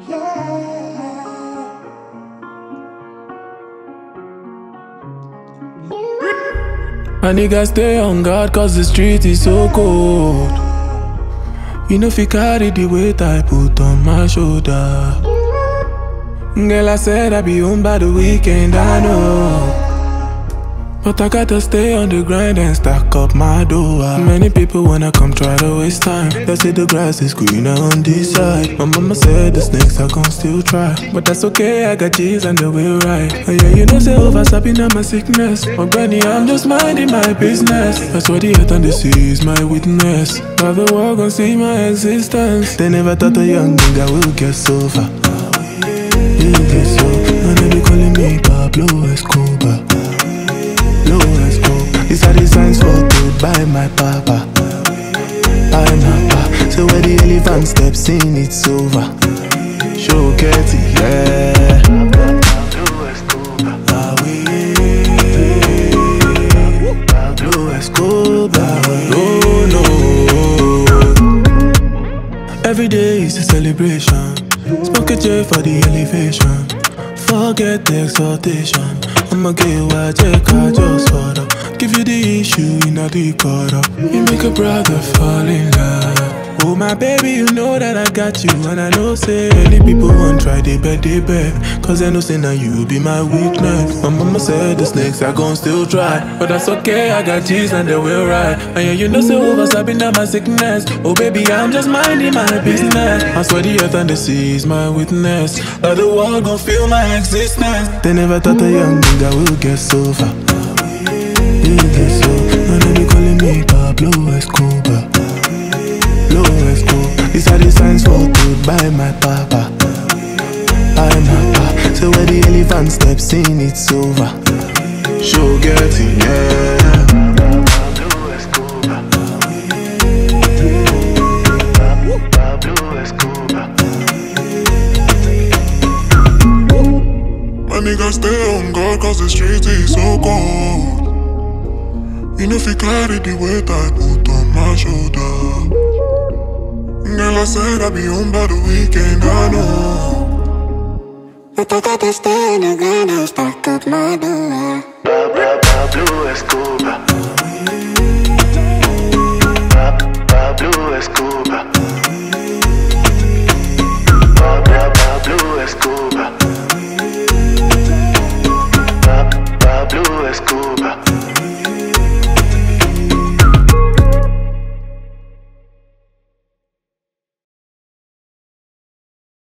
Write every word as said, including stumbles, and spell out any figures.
My niggas stay on guard cause the street is so cold. You know if you carry the weight I put on my shoulder. Girl, I said I'd be home by the weekend, I know. But I gotta stay on the grind and stack up my dough. Many people wanna come try to waste time. They say the grass is greener on this side. My mama said the snakes are gon' still try. But that's okay, I got G's and the will right. And yeah, you know say over sapping on my sickness. Oh granny, I'm just minding my business. That's why the earth and the sea is my witness. Now the world gon' see my existence. They never thought a young nigga will get so far. Will get so far. And they be calling me Pablo Escobar. These are the signs photoed by my papa, by my papa. So where the elephant steps in, it's over. Show Ketty, yeah. Pablo Escobar, ah oui. Pablo Escobar, oh no. Every day is a celebration. Smoke a J for the elevation. Forget the exaltation. I'ma get what check I just for them. Give you the issue in a deep order. You make a brother fall in love. Oh my baby, you know that I got you. And I know say any people won't try, they bet, they bet. Cause I know say now you be my weakness. My mama said the snakes are gon' still try. But that's okay, I got G's and they will ride. And yeah, you know say over sapping down my sickness. Oh baby, I'm just minding my business. I swear the earth and the sea is my witness. Now the world gon' feel my existence. They never thought a young nigga will get so far. Will get so far. And they be calling me Pablo Escobar. Pablo Escobar. These are the signs photoed by my papa, by my papa. So where the elephant steps in, it's over. Show getting, yeah. Pablo Escobar. Pablo Escobar. My niggas stay on guard cause the street is so cold. You know if you carry the weight I put on my shoulder. Girl, I said I'd be home by the weekend, I know. But I gotta stay on the grind and stack up my dough. Pablo Escobar. Pablo Escobar.